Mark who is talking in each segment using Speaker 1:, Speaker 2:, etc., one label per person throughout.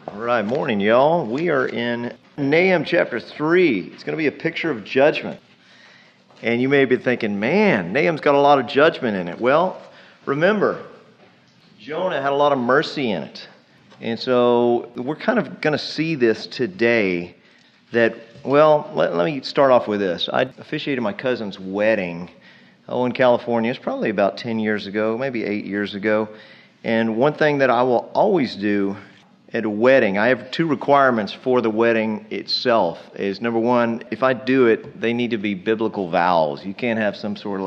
Speaker 1: All right, morning, y'all. We are in Nahum chapter 3. It's going to be a picture of judgment. And you may be thinking, man, Nahum's got a lot of judgment in it. Well, remember, Jonah had a lot of mercy in it. And so we're kind of going to see this today that, well, let me start off with this. I officiated my cousin's wedding in California. It's probably about 10 years ago, maybe 8 years ago. And one thing that I will always do at a wedding, I have two requirements for the wedding itself. Is number one, if I do it, they need to be biblical vows. You can't have some sort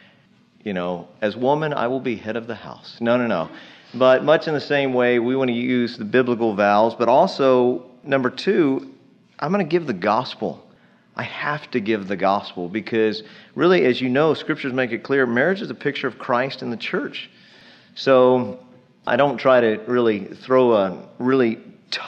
Speaker 1: of as woman, I will be head of the house. No. But much in the same way, we want to use the biblical vows. But also, number two, I'm going to give the gospel. I have to give the gospel because really, as you know, scriptures make it clear, marriage is a picture of Christ and the church. So I don't try to really throw a really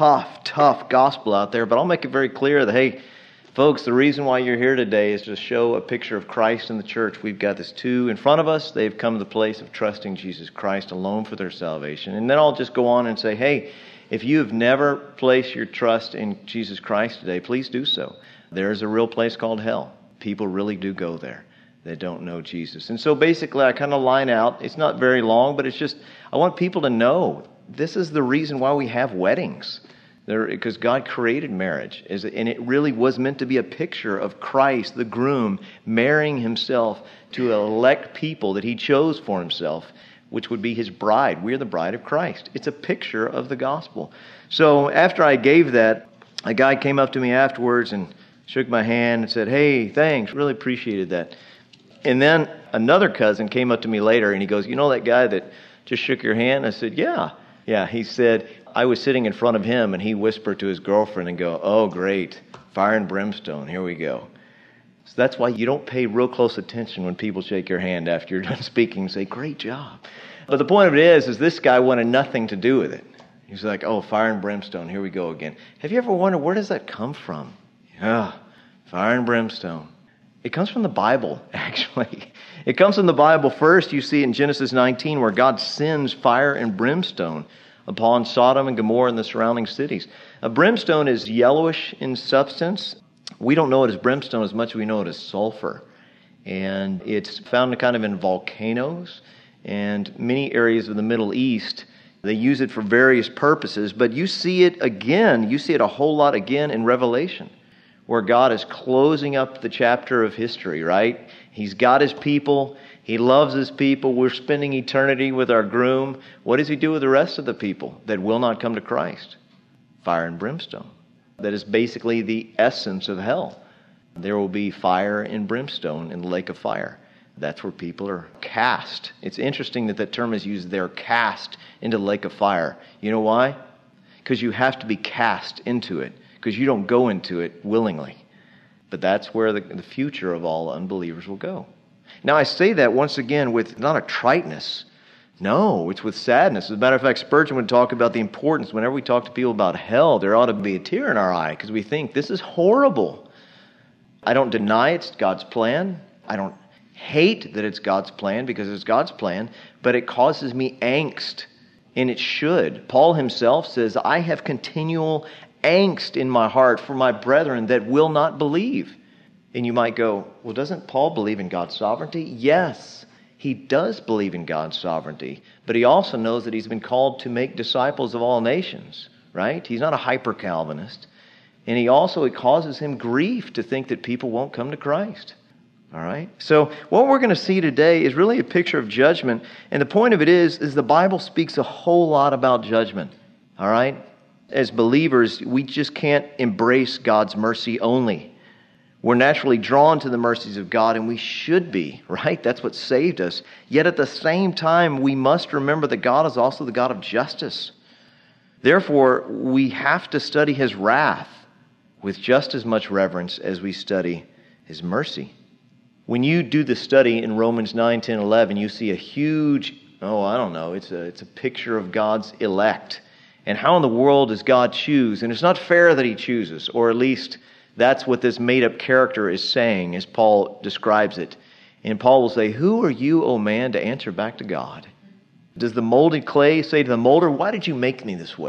Speaker 1: tough gospel out there, but I'll make it very clear that, hey, folks, the reason why you're here today is to show a picture of Christ and the church. We've got this two in front of us. They've come to the place of trusting Jesus Christ alone for their salvation. And then I'll just go on and say, hey, if you have never placed your trust in Jesus Christ today, please do so. There is a real place called hell. People really do go there. They don't know Jesus. And so basically I kind of line out. It's not very long, but it's just, I want people to know this is the reason why we have weddings. Because God created marriage. And it really was meant to be a picture of Christ, the groom, marrying himself to elect people that he chose for himself, which would be his bride. We're the bride of Christ. It's a picture of the gospel. So after I gave that, a guy came up to me afterwards and shook my hand and said, hey, thanks, really appreciated that. And then another cousin came up to me later and he goes, you know that guy that just shook your hand? I said, yeah. He said, I was sitting in front of him and he whispered to his girlfriend and go, oh, great, fire and brimstone, here we go. So that's why you don't pay real close attention when people shake your hand after you're done speaking and say, great job. But the point of it is this guy wanted nothing to do with it. He's like, oh, fire and brimstone, here we go again. Have you ever wondered, where does that come from? Yeah, fire and brimstone. It comes from the Bible, actually. It comes from the Bible first. You see it in Genesis 19 where God sends fire and brimstone upon Sodom and Gomorrah and the surrounding cities. Brimstone is yellowish in substance. We don't know it as brimstone as much as we know it as sulfur. And it's found kind of in volcanoes and many areas of the Middle East. They use it for various purposes, but you see it a whole lot again in Revelation, where God is closing up the chapter of history, right? He's got his people. He loves his people. We're spending eternity with our groom. What does he do with the rest of the people that will not come to Christ? Fire and brimstone. That is basically the essence of hell. There will be fire and brimstone in the lake of fire. That's where people are cast. It's interesting that term is used there, cast into the lake of fire. You know why? Because you have to be cast into it. Because you don't go into it willingly. But that's where the future of all unbelievers will go. Now I say that once again with not a triteness. No, it's with sadness. As a matter of fact, Spurgeon would talk about the importance. Whenever we talk to people about hell, there ought to be a tear in our eye because we think this is horrible. I don't deny it's God's plan. I don't hate that it's God's plan because it's God's plan, but it causes me angst, and it should. Paul himself says, I have continual angst in my heart for my brethren that will not believe. And you might go, well, doesn't Paul believe in God's sovereignty? Yes, he does believe in God's sovereignty, but he also knows that he's been called to make disciples of all nations, right? He's not a hyper-Calvinist. And it causes him grief to think that people won't come to Christ. All right? So what we're going to see today is really a picture of judgment. And the point of it is the Bible speaks a whole lot about judgment. All right? As believers, we just can't embrace God's mercy only. We're naturally drawn to the mercies of God, and we should be, right? That's what saved us. Yet at the same time, we must remember that God is also the God of justice. Therefore, we have to study his wrath with just as much reverence as we study his mercy. When you do the study in Romans 9, 10, 11, you see a huge, it's a picture of God's elect. And how in the world does God choose? And it's not fair that he chooses, or at least that's what this made-up character is saying as Paul describes it. And Paul will say, who are you, O man, to answer back to God? Does the molded clay say to the molder, why did you make me this way?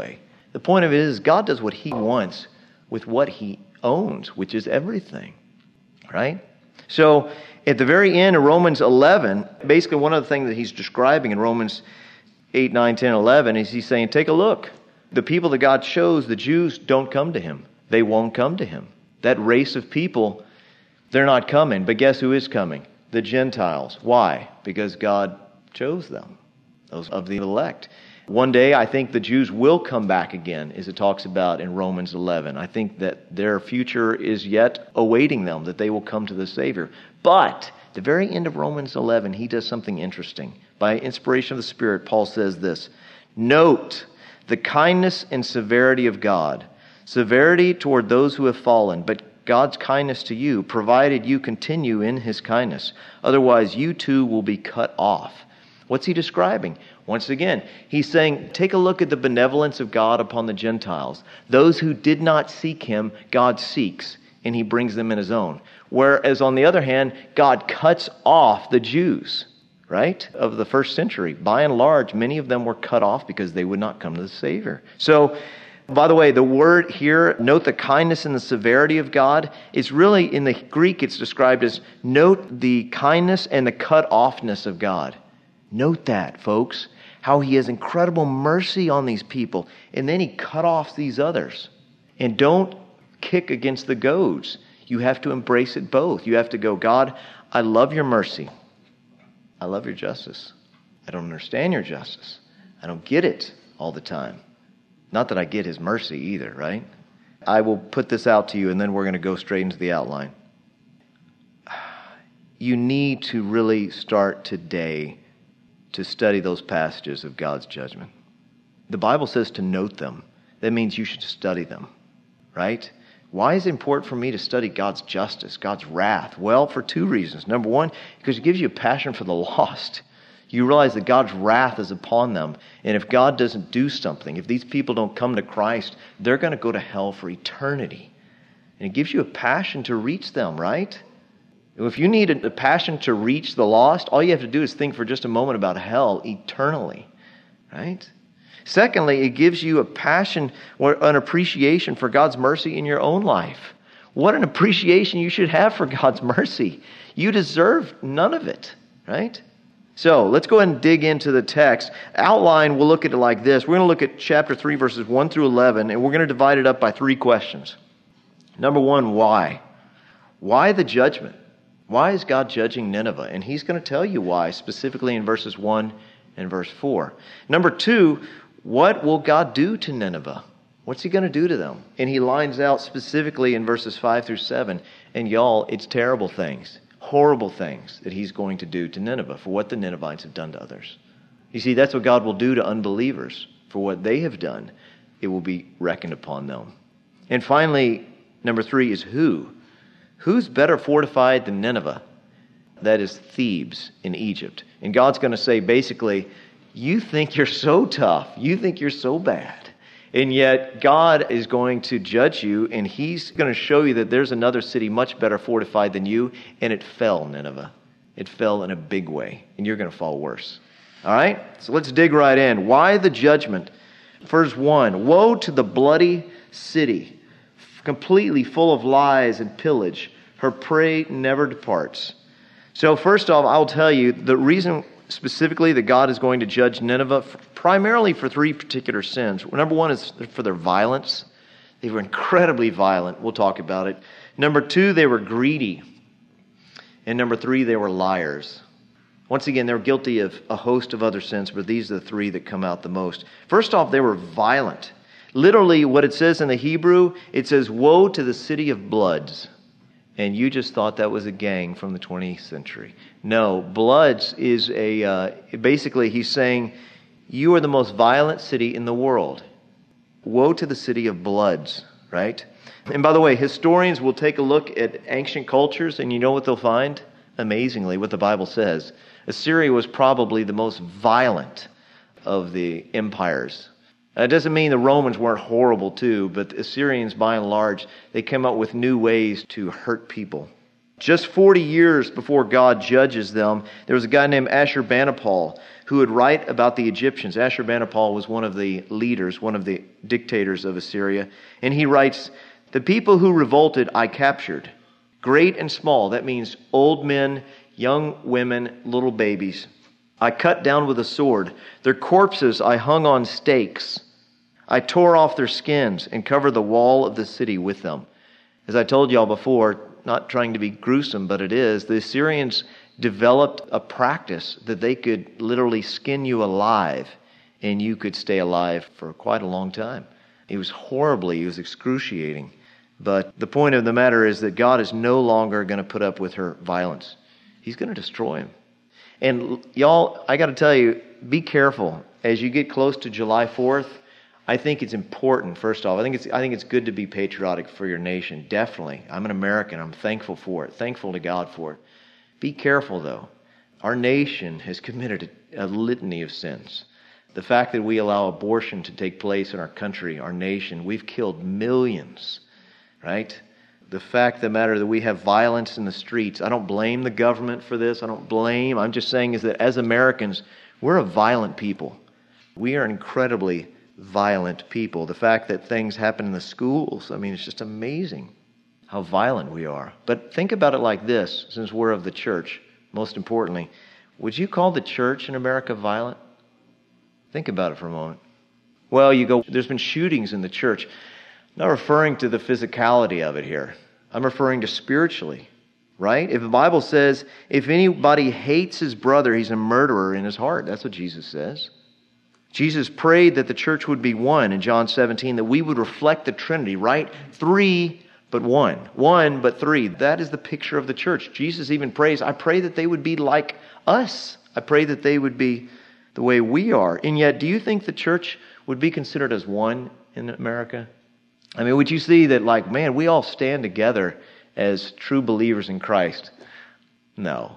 Speaker 1: The point of it is God does what he wants with what he owns, which is everything, right? So at the very end of Romans 11, basically one of the things that he's describing in Romans 8, 9, 10, 11 is he's saying, take a look. The people that God chose, the Jews, don't come to him. They won't come to him. That race of people, they're not coming. But guess who is coming? The Gentiles. Why? Because God chose them, those of the elect. One day, I think the Jews will come back again, as it talks about in Romans 11. I think that their future is yet awaiting them, that they will come to the Savior. But at the very end of Romans 11, he does something interesting. By inspiration of the Spirit, Paul says this, note the kindness and severity of God, severity toward those who have fallen, but God's kindness to you, provided you continue in his kindness. Otherwise, you too will be cut off. What's he describing? Once again, he's saying, take a look at the benevolence of God upon the Gentiles. Those who did not seek him, God seeks, and he brings them in his own. Whereas on the other hand, God cuts off the Jews, right, of the first century. By and large, many of them were cut off because they would not come to the Savior. So, by the way, the word here, note the kindness and the severity of God. It's really, in the Greek, it's described as note the kindness and the cut-offness of God. Note that, folks, how he has incredible mercy on these people, and then he cut off these others. And don't kick against the goads. You have to embrace it both. You have to go, God, I love your mercy. I love your justice. I don't understand your justice. I don't get it all the time. Not that I get his mercy either, right? I will put this out to you, and then we're going to go straight into the outline. You need to really start today to study those passages of God's judgment. The Bible says to note them. That means you should study them, right? Why is it important for me to study God's justice, God's wrath? Well, for two reasons. Number one, because it gives you a passion for the lost. You realize that God's wrath is upon them. And if God doesn't do something, if these people don't come to Christ, they're going to go to hell for eternity. And it gives you a passion to reach them, right? If you need a passion to reach the lost, all you have to do is think for just a moment about hell eternally, right? Secondly, it gives you a passion or an appreciation for God's mercy in your own life. What an appreciation you should have for God's mercy. You deserve none of it, right? So let's go ahead and dig into the text. Outline, we'll look at it like this. We're going to look at chapter 3, verses 1 through 11, and we're going to divide it up by three questions. Number one, why? Why the judgment? Why is God judging Nineveh? And he's going to tell you why, specifically in verses 1 and verse 4. Number two, what will God do to Nineveh? What's he going to do to them? And he lines out specifically in verses 5 through 7. And y'all, it's terrible things, horrible things that he's going to do to Nineveh for what the Ninevites have done to others. You see, that's what God will do to unbelievers. For what they have done, it will be reckoned upon them. And finally, number 3 is who? Who's better fortified than Nineveh? That is Thebes in Egypt. And God's going to say, basically, you think you're so tough. You think you're so bad. And yet God is going to judge you, and he's going to show you that there's another city much better fortified than you, and it fell, Nineveh. It fell in a big way, and you're going to fall worse. All right? So let's dig right in. Why the judgment? Verse 1, woe to the bloody city, completely full of lies and pillage. Her prey never departs. So first off, I'll tell you the reason specifically that God is going to judge Nineveh, primarily for 3 particular sins. Number 1 is for their violence. They were incredibly violent. We'll talk about it. Number 2, they were greedy. And number 3, they were liars. Once again, they're guilty of a host of other sins, but these are the 3 that come out the most. First off, they were violent. Literally, what it says in the Hebrew, it says, woe to the city of bloods. And you just thought that was a gang from the 20th century. No, bloods is basically he's saying, you are the most violent city in the world. Woe to the city of bloods, right? And by the way, historians will take a look at ancient cultures, and you know what they'll find? Amazingly, what the Bible says. Assyria was probably the most violent of the empires. It doesn't mean the Romans weren't horrible too, but the Assyrians, by and large, they came up with new ways to hurt people. Just 40 years before God judges them, there was a guy named Ashurbanipal who would write about the Egyptians. Ashurbanipal was one of the leaders, one of the dictators of Assyria. And he writes, "The people who revolted I captured, great and small." That means old men, young women, little babies. "I cut down with a sword. Their corpses I hung on stakes. I tore off their skins and covered the wall of the city with them." As I told y'all before, not trying to be gruesome, but it is, the Assyrians developed a practice that they could literally skin you alive, and you could stay alive for quite a long time. It was excruciating. But the point of the matter is that God is no longer going to put up with her violence. He's going to destroy him. And y'all, I got to tell you, be careful. As you get close to July 4th, I think it's important, first off, I think it's good to be patriotic for your nation, definitely. I'm an American. I'm thankful for it, thankful to God for it. Be careful, though. Our nation has committed a litany of sins. The fact that we allow abortion to take place in our country, our nation, we've killed millions, right? The fact of the matter that we have violence in the streets, I don't blame the government for this. I'm just saying is that as Americans, we're a violent people. We are incredibly violent people. The fact that things happen in the schools, it's just amazing how violent we are. But think about it like this, since we're of the church, most importantly. Would you call the church in America violent? Think about it for a moment. Well, you go, there's been shootings in the church. I'm not referring to the physicality of it here. I'm referring to spiritually, right? If the Bible says, if anybody hates his brother, he's a murderer in his heart. That's what Jesus says. Jesus prayed that the church would be one in John 17, that we would reflect the Trinity, right? 3 but 1. 1 but 3. That is the picture of the church. Jesus even prays, I pray that they would be like us. I pray that they would be the way we are. And yet, do you think the church would be considered as one in America? Would you see that, we all stand together as true believers in Christ? No.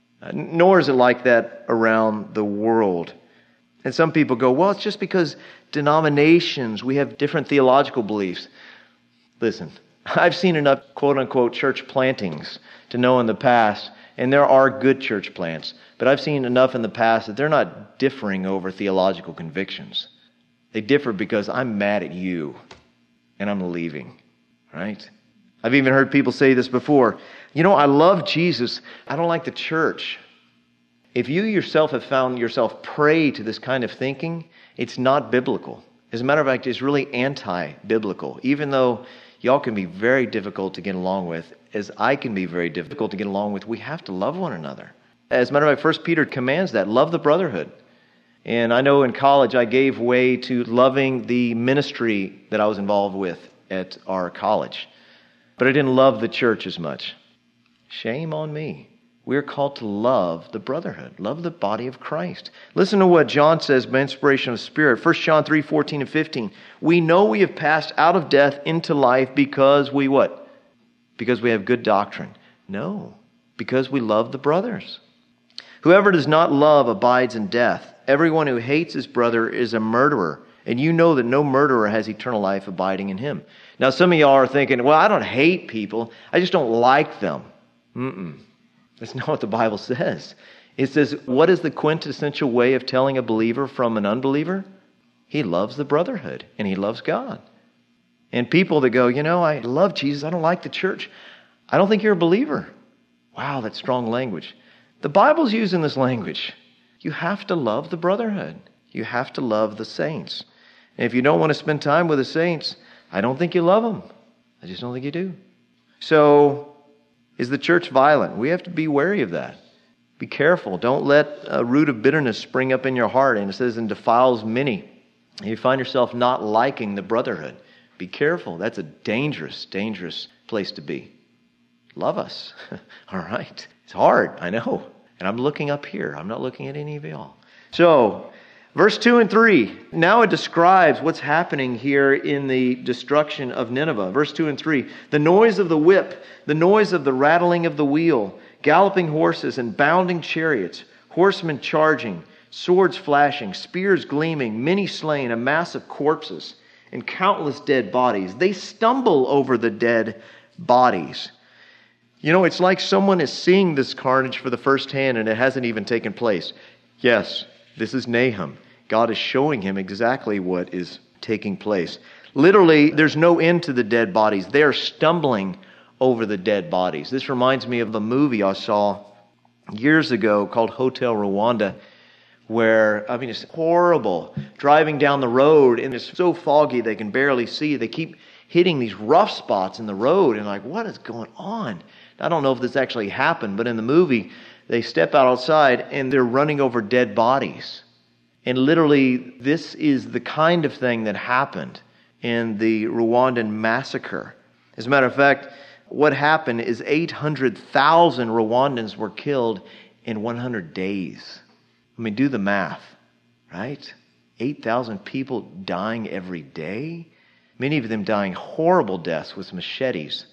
Speaker 1: Nor is it like that around the world. And some people go, well, it's just because denominations, we have different theological beliefs. Listen, I've seen enough quote-unquote church plantings to know in the past, and there are good church plants, but I've seen enough in the past that they're not differing over theological convictions. They differ because I'm mad at you, and I'm leaving, right? I've even heard people say this before. I love Jesus. I don't like the church. If you yourself have found yourself prey to this kind of thinking, it's not biblical. As a matter of fact, it's really anti-biblical, even though y'all can be very difficult to get along with, as I can be very difficult to get along with. We have to love one another. As a matter of fact, 1 Peter commands that. Love the brotherhood. And I know in college I gave way to loving the ministry that I was involved with at our college. But I didn't love the church as much. Shame on me. We're called to love the brotherhood, love the body of Christ. Listen to what John says by inspiration of the Spirit. 1 John 3:14 and 15. We know we have passed out of death into life because we what? Because we have good doctrine. No, because we love the brothers. Whoever does not love abides in death. Everyone who hates his brother is a murderer. And you know that no murderer has eternal life abiding in him. Now some of y'all are thinking, well, I don't hate people. I just don't like them. That's not what the Bible says. It says, what is the quintessential way of telling a believer from an unbeliever? He loves the brotherhood and he loves God. And people that go, I love Jesus, I don't like the church. I don't think you're a believer. Wow, that's strong language. The Bible's using this language. You have to love the brotherhood. You have to love the saints. And if you don't want to spend time with the saints, I don't think you love them. I just don't think you do. So, is the church violent? We have to be wary of that. Be careful. Don't let a root of bitterness spring up in your heart. And it says, and defiles many. And you find yourself not liking the brotherhood. Be careful. That's a dangerous, dangerous place to be. Love us. All right. It's hard, I know. And I'm looking up here. I'm not looking at any of y'all. So, verse 2 and 3. Now it describes what's happening here in the destruction of Nineveh. Verse 2 and 3. The noise of the whip, the noise of the rattling of the wheel, galloping horses and bounding chariots, horsemen charging, swords flashing, spears gleaming, many slain, a mass of corpses, and countless dead bodies. They stumble over the dead bodies. It's like someone is seeing this carnage for the first hand and it hasn't even taken place. Yes, This is Nahum. God is showing him exactly what is taking place. Literally, there's no end to the dead bodies. They are stumbling over the dead bodies. This reminds me of a movie I saw years ago called Hotel Rwanda, where, it's horrible. Driving down the road, and it's so foggy they can barely see. They keep hitting these rough spots in the road, and what is going on? I don't know if this actually happened, but in the movie, they step outside, and they're running over dead bodies. And literally, this is the kind of thing that happened in the Rwandan massacre. As a matter of fact, what happened is 800,000 Rwandans were killed in 100 days. Do the math, right? 8,000 people dying every day. Many of them dying horrible deaths with machetes.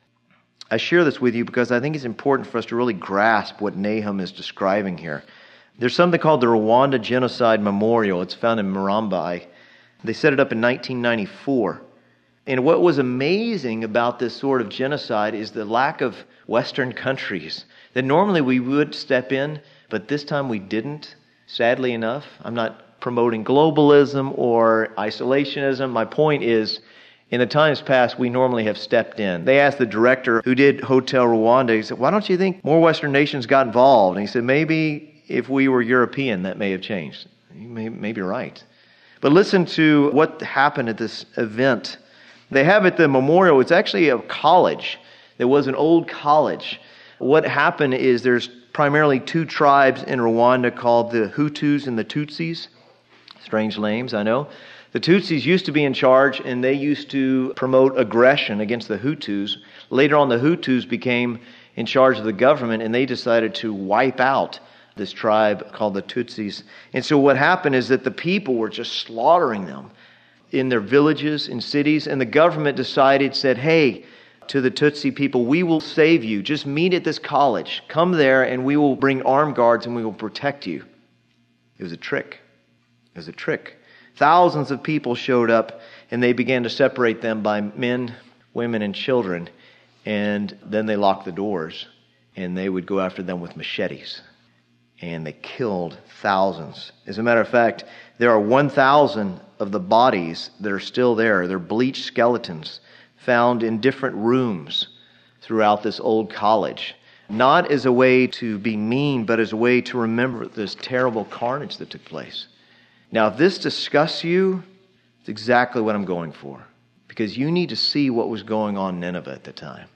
Speaker 1: I share this with you because I think it's important for us to really grasp what Nahum is describing here. There's something called the Rwanda Genocide Memorial. It's found in Murambai. They set it up in 1994. And what was amazing about this sort of genocide is the lack of Western countries. That normally we would step in, but this time we didn't, sadly enough. I'm not promoting globalism or isolationism. My point is, in the times past, we normally have stepped in. They asked the director who did Hotel Rwanda, he said, why don't you think more Western nations got involved? And he said, maybe if we were European, that may have changed. You may be right. But listen to what happened at this event. They have at the memorial, it's actually a college. There was an old college. What happened is there's primarily two tribes in Rwanda called the Hutus and the Tutsis. Strange names, I know. The Tutsis used to be in charge, and they used to promote aggression against the Hutus. Later on, the Hutus became in charge of the government, and they decided to wipe out this tribe called the Tutsis. And so what happened is that the people were just slaughtering them in their villages, in cities, and the government said, hey, to the Tutsi people, we will save you. Just meet at this college. Come there, and we will bring armed guards, and we will protect you. It was a trick. It was a trick. Thousands of people showed up, and they began to separate them by men, women, and children. And then they locked the doors, and they would go after them with machetes. And they killed thousands. As a matter of fact, there are 1,000 of the bodies that are still there. They're bleached skeletons found in different rooms throughout this old college. Not as a way to be mean, but as a way to remember this terrible carnage that took place. Now, if this disgusts you, it's exactly what I'm going for. Because you need to see what was going on in Nineveh at the time.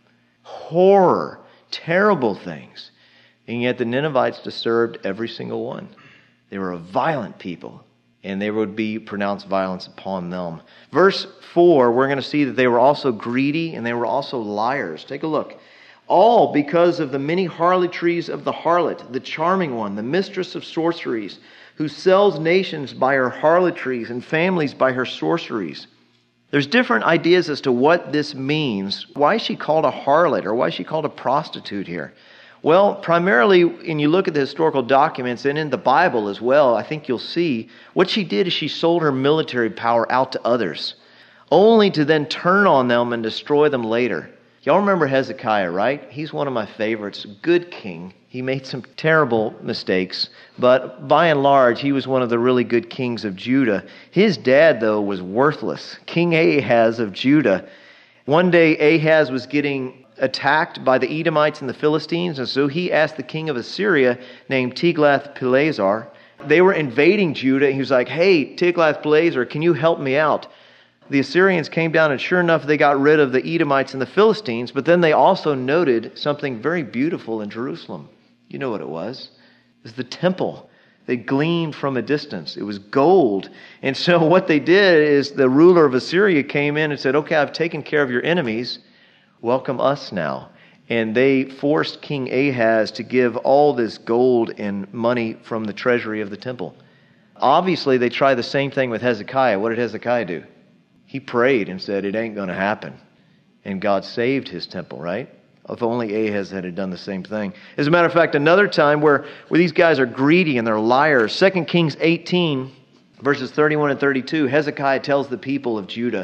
Speaker 1: Horror, terrible things. And yet the Ninevites disturbed every single one. They were a violent people, and there would be pronounced violence upon them. Verse 4, we're going to see that they were also greedy and they were also liars. Take a look. All because of the many harlotries of the harlot, the charming one, the mistress of sorceries, who sells nations by her harlotries and families by her sorceries. There's different ideas as to what this means. Why is she called a harlot, or why is she called a prostitute here? Well, primarily, when you look at the historical documents and in the Bible as well, I think you'll see what she did is she sold her military power out to others, only to then turn on them and destroy them later. Y'all remember Hezekiah, right? He's one of my favorites. Good king. He made some terrible mistakes, but by and large, he was one of the really good kings of Judah. His dad, though, was worthless. King Ahaz of Judah. One day, Ahaz was getting attacked by the Edomites and the Philistines, and so he asked the king of Assyria named Tiglath-Pileser. They were invading Judah, and he was like, hey, Tiglath-Pileser, can you help me out? The Assyrians came down, and sure enough, they got rid of the Edomites and the Philistines, but then they also noted something very beautiful in Jerusalem. You know what it was? It was the temple. They gleamed from a distance. It was gold. And so what they did is the ruler of Assyria came in and said, okay, I've taken care of your enemies. Welcome us now. And they forced King Ahaz to give all this gold and money from the treasury of the temple. Obviously, they tried the same thing with Hezekiah. What did Hezekiah do? He prayed and said, it ain't going to happen. And God saved his temple, right? If only Ahaz had done the same thing. As a matter of fact, another time where these guys are greedy and they're liars. 2 Kings 18, verses 31 and 32, Hezekiah tells the people of Judah,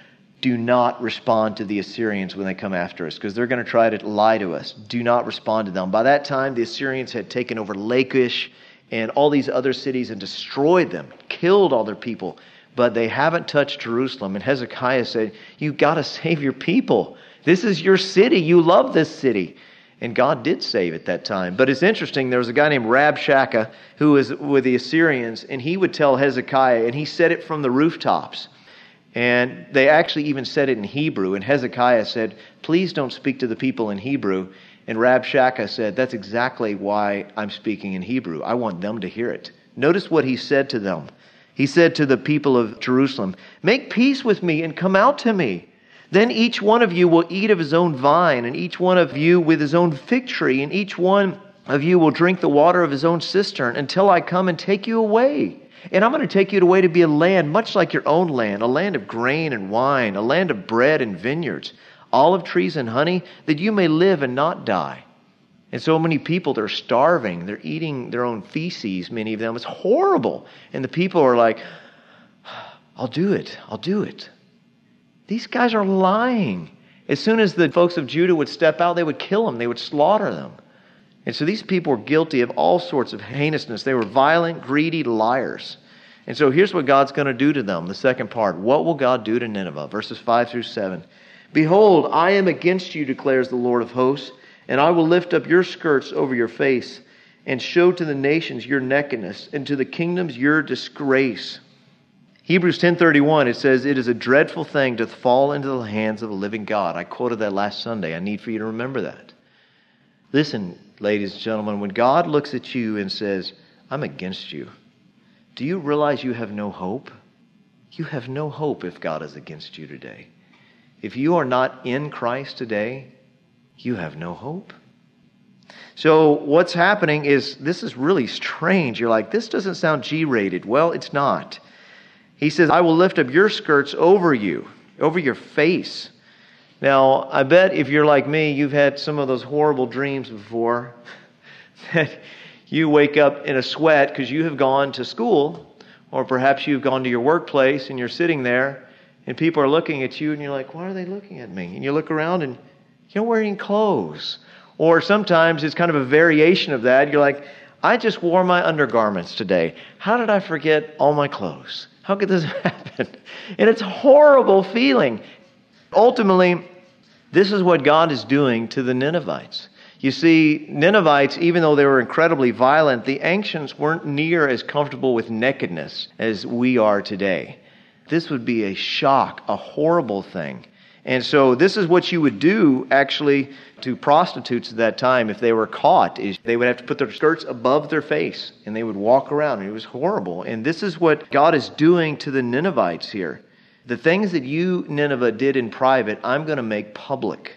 Speaker 1: do not respond to the Assyrians when they come after us, because they're going to try to lie to us. Do not respond to them. By that time, the Assyrians had taken over Lachish and all these other cities and destroyed them, killed all their people. But they haven't touched Jerusalem. And Hezekiah said, you've got to save your people. This is your city. You love this city. And God did save at that time. But it's interesting, there was a guy named Rabshakeh who was with the Assyrians, and he would tell Hezekiah, and he said it from the rooftops. And they actually even said it in Hebrew. And Hezekiah said, please don't speak to the people in Hebrew. And Rabshakeh said, that's exactly why I'm speaking in Hebrew. I want them to hear it. Notice what he said to them. He said to the people of Jerusalem, make peace with me and come out to me. Then each one of you will eat of his own vine, and each one of you with his own fig tree, and each one of you will drink the water of his own cistern until I come and take you away. And I'm going to take you away to be a land much like your own land, a land of grain and wine, a land of bread and vineyards, olive trees and honey, that you may live and not die. And so many people, they're starving. They're eating their own feces, many of them. It's horrible. And the people are like, I'll do it. I'll do it. These guys are lying. As soon as the folks of Judah would step out, they would kill them. They would slaughter them. And so these people were guilty of all sorts of heinousness. They were violent, greedy liars. And so here's what God's going to do to them. The second part. What will God do to Nineveh? Verses 5 through 7. Behold, I am against you, declares the Lord of hosts, and I will lift up your skirts over your face and show to the nations your nakedness and to the kingdoms your disgrace. Hebrews 10:31, it says, it is a dreadful thing to fall into the hands of a living God. I quoted that last Sunday. I need for you to remember that. Listen, ladies and gentlemen, when God looks at you and says, I'm against you, do you realize you have no hope? You have no hope if God is against you today. If you are not in Christ today, you have no hope. So what's happening is, this is really strange. You're like, this doesn't sound G-rated. Well, it's not. He says, I will lift up your skirts over you, over your face. Now, I bet if you're like me, you've had some of those horrible dreams before that you wake up in a sweat because you have gone to school, or perhaps you've gone to your workplace and you're sitting there and people are looking at you and you're like, why are they looking at me? And you look around and you're not wearing clothes. Or sometimes it's kind of a variation of that. You're like, I just wore my undergarments today. How did I forget all my clothes? How could this happen? And it's a horrible feeling. Ultimately, this is what God is doing to the Ninevites. You see, Ninevites, even though they were incredibly violent, the ancients weren't near as comfortable with nakedness as we are today. This would be a shock, a horrible thing. And so this is what you would do, actually, to prostitutes at that time if they were caught, is they would have to put their skirts above their face, and they would walk around, and it was horrible. And this is what God is doing to the Ninevites here. The things that you, Nineveh, did in private, I'm going to make public.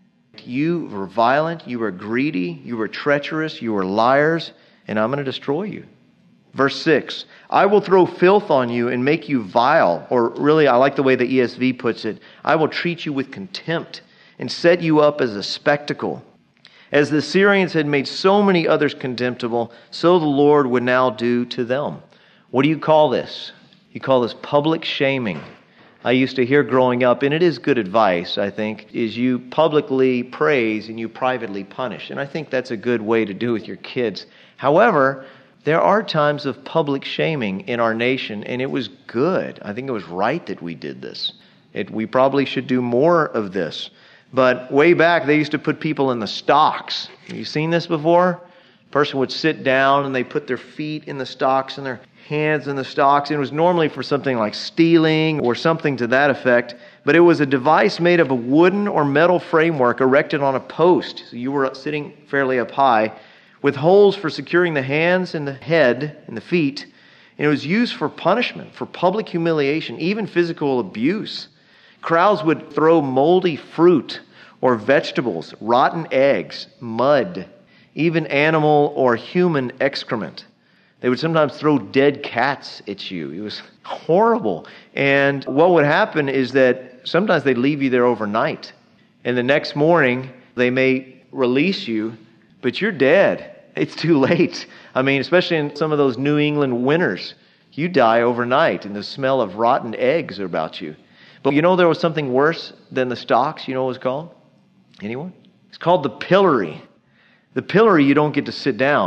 Speaker 1: You were violent, you were greedy, you were treacherous, you were liars, and I'm going to destroy you. Verse 6, I will throw filth on you and make you vile. Or really, I like the way the ESV puts it. I will treat you with contempt and set you up as a spectacle. As the Syrians had made so many others contemptible, so the Lord would now do to them. What do you call this? You call this public shaming. I used to hear growing up, and it is good advice, I think, is you publicly praise and you privately punish. And I think that's a good way to do with your kids. However, there are times of public shaming in our nation, and it was good. I think it was right that we did this. We probably should do more of this. But way back, they used to put people in the stocks. Have you seen this before? A person would sit down, and they put their feet in the stocks and their hands in the stocks. And it was normally for something like stealing or something to that effect. But it was a device made of a wooden or metal framework erected on a post. So you were sitting fairly up high, with holes for securing the hands and the head and the feet. And it was used for punishment, for public humiliation, even physical abuse. Crowds would throw moldy fruit or vegetables, rotten eggs, mud, even animal or human excrement. They would sometimes throw dead cats at you. It was horrible. And what would happen is that sometimes they'd leave you there overnight. And the next morning, they may release you, but you're dead. It's too late. I mean, especially in some of those New England winters, you die overnight and the smell of rotten eggs are about you. But you know there was something worse than the stocks? You know what it was called? Anyone? It's called the pillory. The pillory, you don't get to sit down.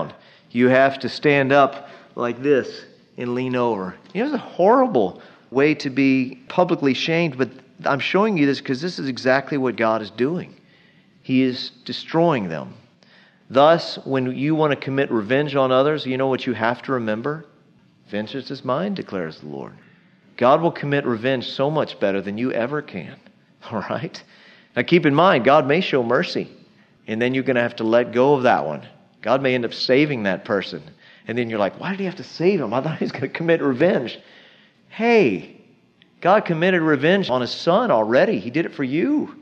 Speaker 1: You have to stand up like this and lean over. You know, it's a horrible way to be publicly shamed, but I'm showing you this because this is exactly what God is doing. He is destroying them. Thus, when you want to commit revenge on others, you know what you have to remember? Vengeance is mine, declares the Lord. God will commit revenge so much better than you ever can. All right? Now keep in mind, God may show mercy, and then you're going to have to let go of that one. God may end up saving that person. And then you're like, why did he have to save him? I thought he was going to commit revenge. Hey, God committed revenge on his son already. He did it for you.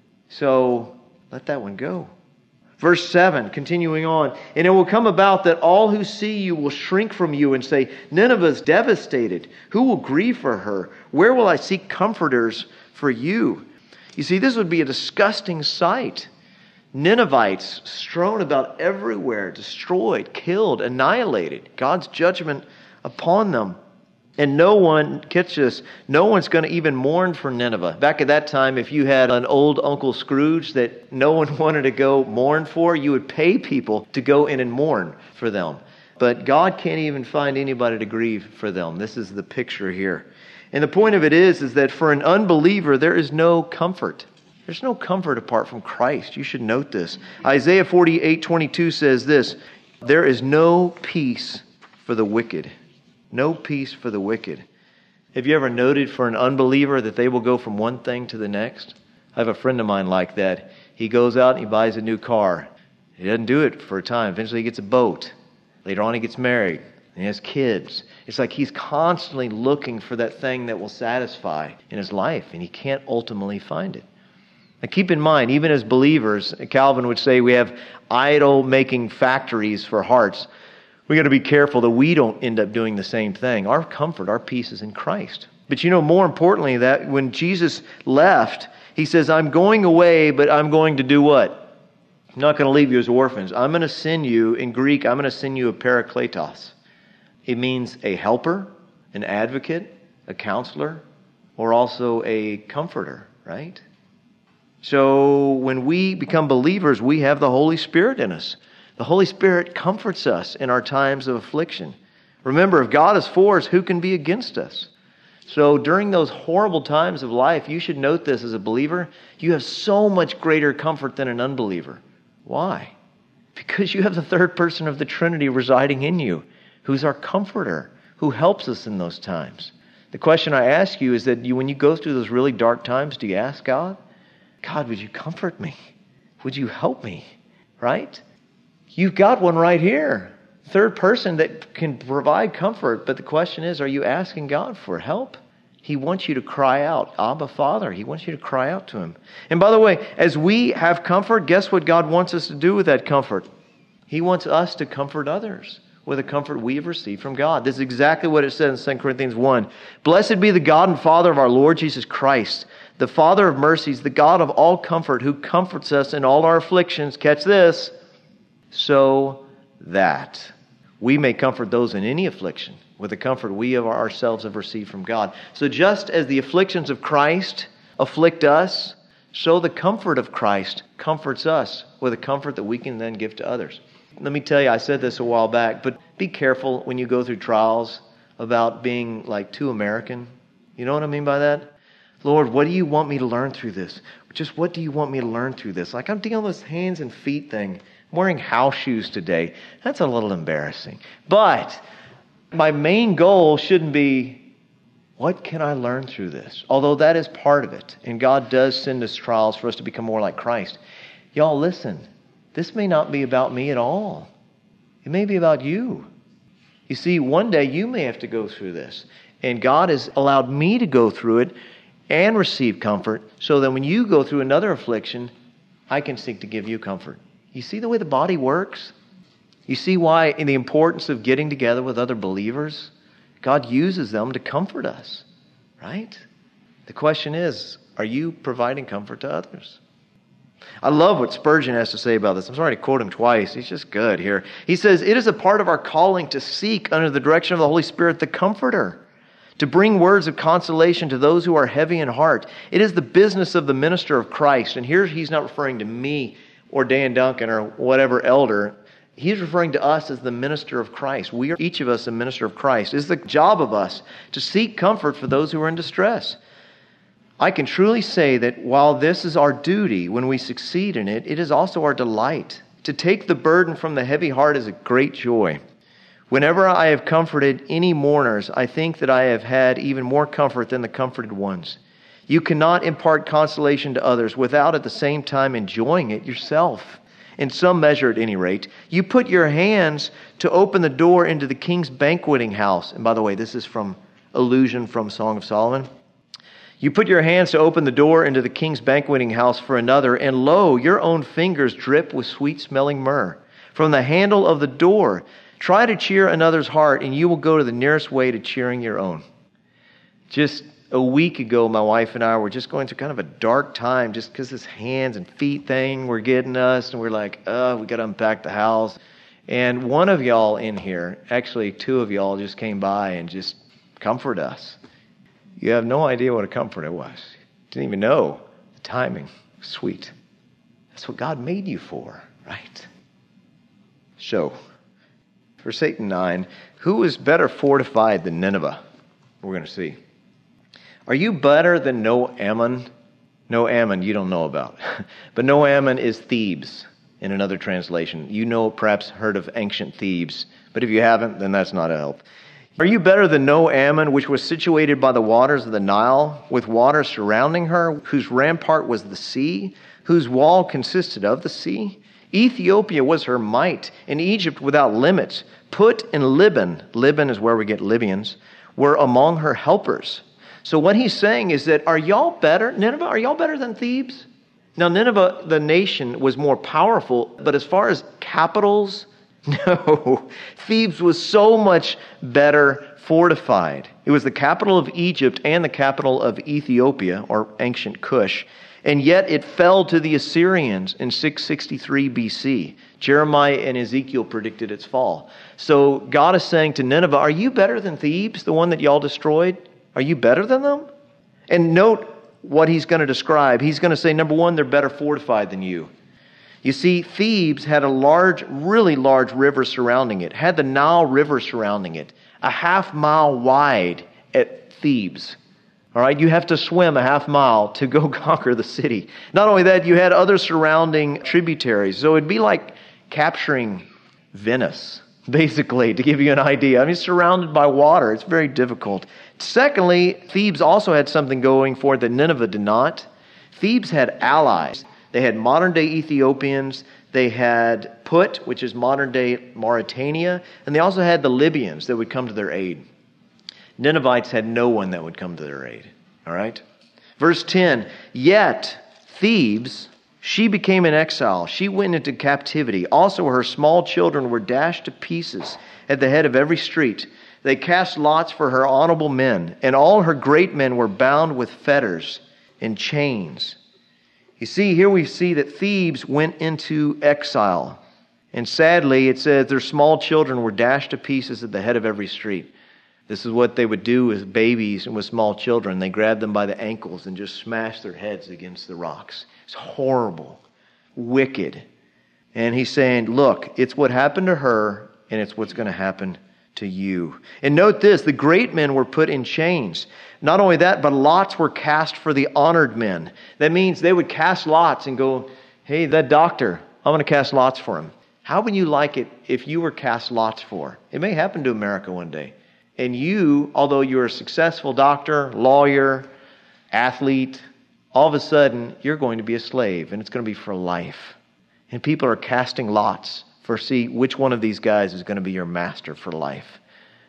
Speaker 1: So let that one go. Verse 7, continuing on, and it will come about that all who see you will shrink from you and say, Nineveh is devastated. Who will grieve for her? Where will I seek comforters for you? You see, this would be a disgusting sight. Ninevites strewn about everywhere, destroyed, killed, annihilated. God's judgment upon them. And no one, catch this, no one's going to even mourn for Nineveh. Back at that time, if you had an old Uncle Scrooge that no one wanted to go mourn for, you would pay people to go in and mourn for them. But God can't even find anybody to grieve for them. This is the picture here. And the point of it is that for an unbeliever, there is no comfort. There's no comfort apart from Christ. You should note this. Isaiah 48:22 says this, there is no peace for the wicked. No peace for the wicked. Have you ever noted for an unbeliever that they will go from one thing to the next? I have a friend of mine like that. He goes out and he buys a new car. He doesn't do it for a time. Eventually he gets a boat. Later on he gets married. And he has kids. It's like he's constantly looking for that thing that will satisfy in his life. And he can't ultimately find it. Now keep in mind, even as believers, Calvin would say we have idol-making factories for hearts. We got to be careful that we don't end up doing the same thing. Our comfort, our peace is in Christ. But you know, more importantly, that when Jesus left, he says, I'm going away, but I'm going to do what? I'm not going to leave you as orphans. I'm going to send you, in Greek, I'm going to send you a parakletos. It means a helper, an advocate, a counselor, or also a comforter, right? So when we become believers, we have the Holy Spirit in us. The Holy Spirit comforts us in our times of affliction. Remember, if God is for us, who can be against us? So during those horrible times of life, you should note this as a believer, you have so much greater comfort than an unbeliever. Why? Because you have the third person of the Trinity residing in you, who's our comforter, who helps us in those times. The question I ask you is that when you go through those really dark times, do you ask God, God, would you comfort me? Would you help me? Right? You've got one right here. Third person that can provide comfort. But the question is, are you asking God for help? He wants you to cry out, Abba, Father. He wants you to cry out to Him. And by the way, as we have comfort, guess what God wants us to do with that comfort? He wants us to comfort others with the comfort we have received from God. This is exactly what it says in 2 Corinthians 1. Blessed be the God and Father of our Lord Jesus Christ, the Father of mercies, the God of all comfort, who comforts us in all our afflictions. Catch this. So that we may comfort those in any affliction with the comfort we of ourselves have received from God. So just as the afflictions of Christ afflict us, so the comfort of Christ comforts us with a comfort that we can then give to others. Let me tell you, I said this a while back, but be careful when you go through trials about being like too American. You know what I mean by that? Lord, what do you want me to learn through this? Just what do you want me to learn through this? Like I'm dealing with this hands and feet thing. I'm wearing house shoes today. That's a little embarrassing. But my main goal shouldn't be, what can I learn through this? Although that is part of it. And God does send us trials for us to become more like Christ. Y'all, listen. This may not be about me at all. It may be about you. You see, one day you may have to go through this. And God has allowed me to go through it and receive comfort so that when you go through another affliction, I can seek to give you comfort. You see the way the body works? You see why in the importance of getting together with other believers? God uses them to comfort us, right? The question is, are you providing comfort to others? I love what Spurgeon has to say about this. I'm sorry to quote him twice. He's just good here. He says, it is a part of our calling to seek under the direction of the Holy Spirit the Comforter, to bring words of consolation to those who are heavy in heart. It is the business of the minister of Christ. And here he's not referring to me or Dan Duncan or whatever elder. He's referring to us as the minister of Christ. We are each of us a minister of Christ. It's the job of us to seek comfort for those who are in distress. I can truly say that while this is our duty, when we succeed in it, it is also our delight. To take the burden from the heavy heart is a great joy. Whenever I have comforted any mourners, I think that I have had even more comfort than the comforted ones. You cannot impart consolation to others without at the same time enjoying it yourself. In some measure, at any rate, you put your hands to open the door into the king's banqueting house. And by the way, this is from allusion from Song of Solomon. You put your hands to open the door into the king's banqueting house for another, and lo, your own fingers drip with sweet-smelling myrrh. From the handle of the door, try to cheer another's heart, and you will go to the nearest way to cheering your own. Just a week ago, my wife and I were just going through kind of a dark time just because this hands and feet thing were getting us, and we're like, we got to unpack the house. And one of y'all in here, actually two of y'all, just came by and just comforted us. You have no idea what a comfort it was. Didn't even know the timing. Sweet. That's what God made you for, right? So, verse 8 and 9, who is better fortified than Nineveh? We're going to see. Are you better than No-Ammon? No-Ammon you don't know about. But No-Ammon is Thebes in another translation. You know, perhaps heard of ancient Thebes. But if you haven't, then that's not a help. Are you better than No-Ammon, which was situated by the waters of the Nile, with water surrounding her, whose rampart was the sea, whose wall consisted of the sea? Ethiopia was her might, and Egypt without limits. Put and Liban is where we get Libyans, were among her helpers. So what he's saying is that, are y'all better, Nineveh, are y'all better than Thebes? Now Nineveh, the nation, was more powerful, but as far as capitals, no. Thebes was so much better fortified. It was the capital of Egypt and the capital of Ethiopia, or ancient Cush, and yet it fell to the Assyrians in 663 BC. Jeremiah and Ezekiel predicted its fall. So God is saying to Nineveh, are you better than Thebes, the one that y'all destroyed? Are you better than them? And note what he's going to describe. He's going to say, number one, they're better fortified than you. You see, Thebes had a really large river surrounding it, had the Nile River surrounding it, a half-mile wide at Thebes. All right, you have to swim a half-mile to go conquer the city. Not only that, you had other surrounding tributaries. So it'd be like capturing Venice, basically, to give you an idea. I mean, it's surrounded by water. It's very difficult. Secondly, Thebes also had something going for it that Nineveh did not. Thebes had allies. They had modern-day Ethiopians. They had Put, which is modern-day Mauritania. And they also had the Libyans that would come to their aid. Ninevites had no one that would come to their aid. All right? Verse 10, yet Thebes, she became an exile. She went into captivity. Also her small children were dashed to pieces at the head of every street. They cast lots for her honorable men, and all her great men were bound with fetters and chains. You see, here we see that Thebes went into exile. And sadly, it says their small children were dashed to pieces at the head of every street. This is what they would do with babies and with small children. They grab them by the ankles and just smash their heads against the rocks. It's horrible, wicked. And he's saying, look, it's what happened to her, and it's what's going to happen to you. And note this, the great men were put in chains. Not only that, but lots were cast for the honored men. That means they would cast lots and go, hey, that doctor, I'm going to cast lots for him. How would you like it if you were cast lots for? It may happen to America one day. And you, although you're a successful doctor, lawyer, athlete, all of a sudden you're going to be a slave, and it's going to be for life. And people are casting lots for see which one of these guys is going to be your master for life.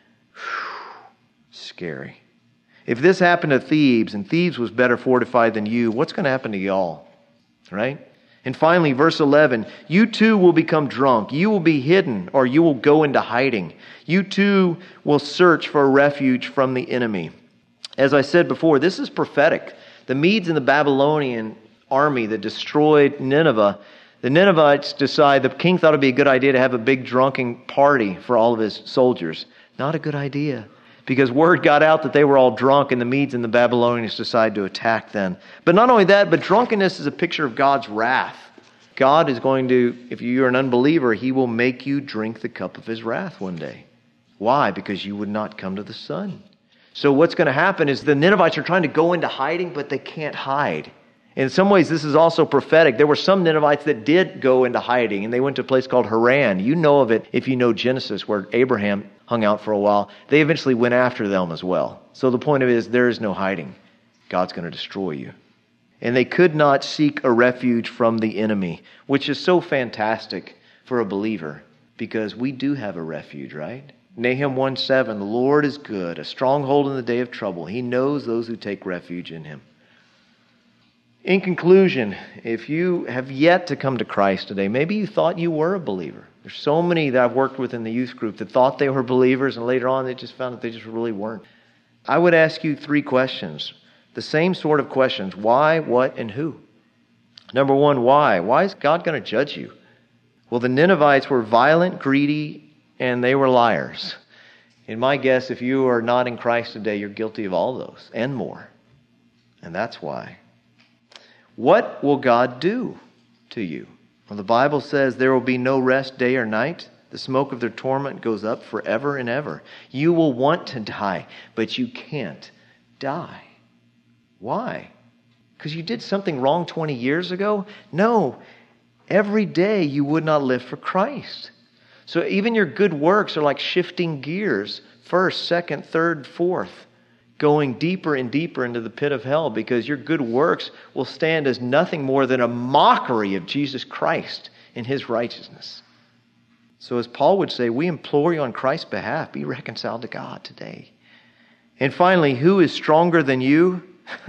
Speaker 1: Whew, scary. If this happened to Thebes, and Thebes was better fortified than you, what's going to happen to y'all? Right? And finally, verse 11, you too will become drunk. You will be hidden, or you will go into hiding. You too will search for a refuge from the enemy. As I said before, this is prophetic. The Medes and the Babylonian army that destroyed Nineveh, the Ninevites decide the king thought it would be a good idea to have a big drunken party for all of his soldiers. Not a good idea, because word got out that they were all drunk, and the Medes and the Babylonians decided to attack them. But not only that, but drunkenness is a picture of God's wrath. God is going to, if you're an unbeliever, He will make you drink the cup of His wrath one day. Why? Because you would not come to the Son. So what's going to happen is the Ninevites are trying to go into hiding, but they can't hide. In some ways, this is also prophetic. There were some Ninevites that did go into hiding, and they went to a place called Haran. You know of it if you know Genesis, where Abraham hung out for a while. They eventually went after them as well. So the point of it is, there is no hiding. God's going to destroy you. And they could not seek a refuge from the enemy, which is so fantastic for a believer, because we do have a refuge, right? Nahum 1:7, the Lord is good, a stronghold in the day of trouble. He knows those who take refuge in Him. In conclusion, if you have yet to come to Christ today, maybe you thought you were a believer. There's so many that I've worked with in the youth group that thought they were believers, and later on they just found that they just really weren't. I would ask you 3 questions. The same sort of questions. Why, what, and who? Number 1, why? Why is God going to judge you? Well, the Ninevites were violent, greedy, and they were liars. And my guess, if you are not in Christ today, you're guilty of all those and more. And that's why. What will God do to you? Well, the Bible says there will be no rest day or night. The smoke of their torment goes up forever and ever. You will want to die, but you can't die. Why? Because you did something wrong 20 years ago? No. Every day you would not live for Christ. So even your good works are like shifting gears. First, second, third, fourth. Going deeper and deeper into the pit of hell, because your good works will stand as nothing more than a mockery of Jesus Christ and His righteousness. So as Paul would say, we implore you on Christ's behalf, be reconciled to God today. And finally, who is stronger than you?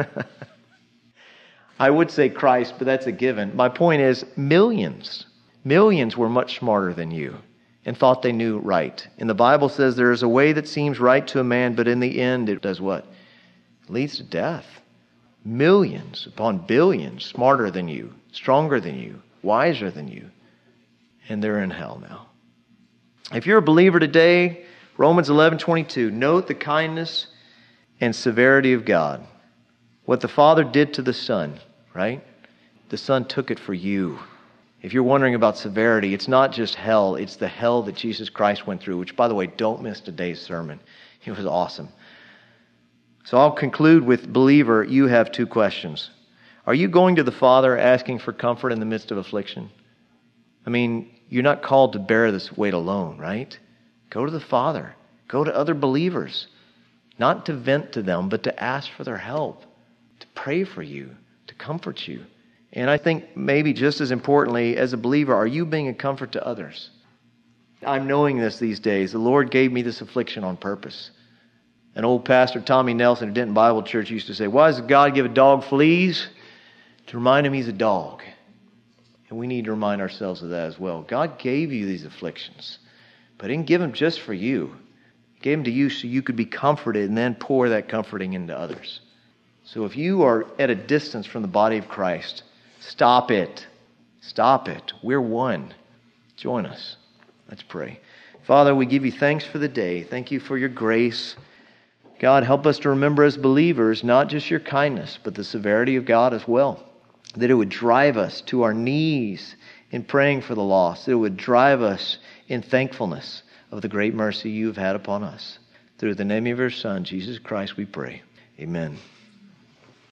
Speaker 1: I would say Christ, but that's a given. My point is, millions were much smarter than you and thought they knew right. And the Bible says there is a way that seems right to a man, but in the end it does what? It leads to death. Millions upon billions smarter than you, stronger than you, wiser than you, and they're in hell now. If you're a believer today, Romans 11:22, note the kindness and severity of God. What the Father did to the Son, right? The Son took it for you. If you're wondering about severity, it's not just hell, it's the hell that Jesus Christ went through, which, by the way, don't miss today's sermon. It was awesome. So I'll conclude with, believer, you have 2 questions. Are you going to the Father asking for comfort in the midst of affliction? I mean, you're not called to bear this weight alone, right? Go to the Father. Go to other believers. Not to vent to them, but to ask for their help, to pray for you, to comfort you. And I think maybe just as importantly, as a believer, are you being a comfort to others? I'm knowing this these days. The Lord gave me this affliction on purpose. An old pastor, Tommy Nelson, at Denton Bible Church, used to say, why does God give a dog fleas? To remind him he's a dog. And we need to remind ourselves of that as well. God gave you these afflictions, but He didn't give them just for you. He gave them to you so you could be comforted and then pour that comforting into others. So if you are at a distance from the body of Christ, stop it. Stop it. We're one. Join us. Let's pray. Father, we give you thanks for the day. Thank you for your grace. God, help us to remember as believers, not just your kindness, but the severity of God as well. That it would drive us to our knees in praying for the lost. That it would drive us in thankfulness of the great mercy you have had upon us. Through the name of your Son, Jesus Christ, we pray. Amen.